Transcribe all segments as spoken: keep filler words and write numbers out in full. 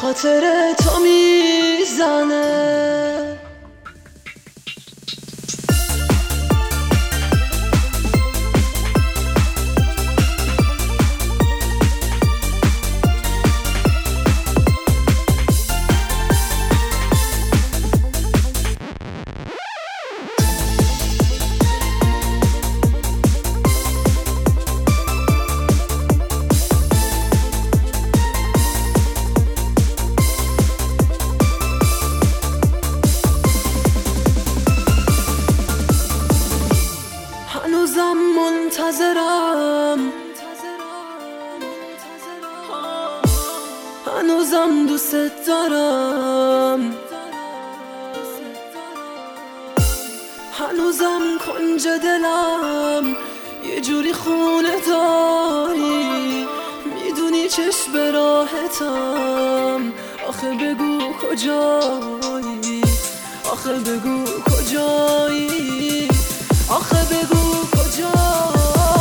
خاطر تو میزنه. هنوزم منتظرم، هنوزم دوست دارم، هنوزم کنج دلم یه جوری خونه داری. میدونی چشم به راحتم، آخه بگو کجایی، آخه بگو کجایی، آخه بگو کجایی.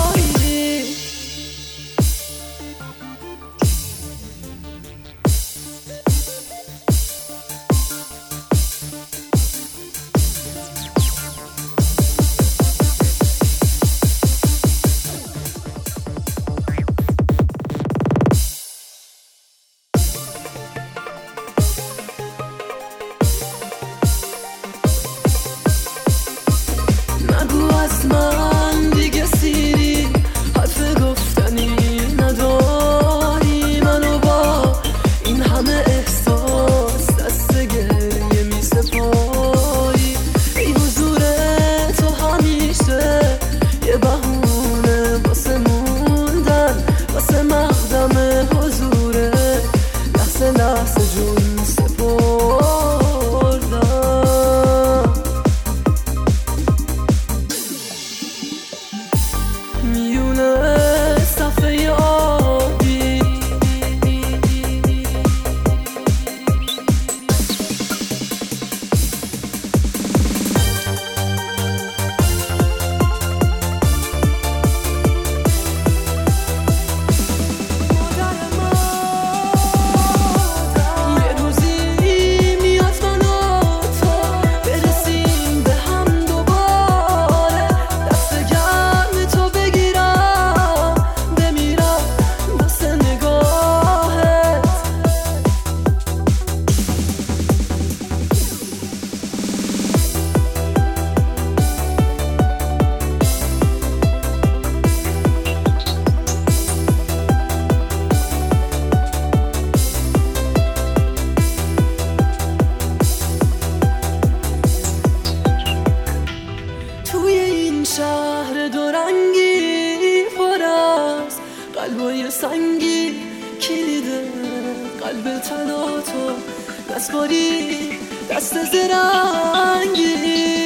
نگو از من دیگه سیری، حرف گفتنی نداری. منو با این همه احساس دست گریه می سپاری. ای حضور تو همیشه یه بهونه واسه موندن، واسه مقدم حضوره. لحظه لحظه جون سپردم. میونه صفحه آبی یه روزی میاد من و تو برسیم به هم دوباره. دست گرم تو بگیرم بمیرم واسه نگاهت. توی این شهر دورنگی پر از قلبای سنگی، کلید قلب تنها تو، دستباری دست زرنگی.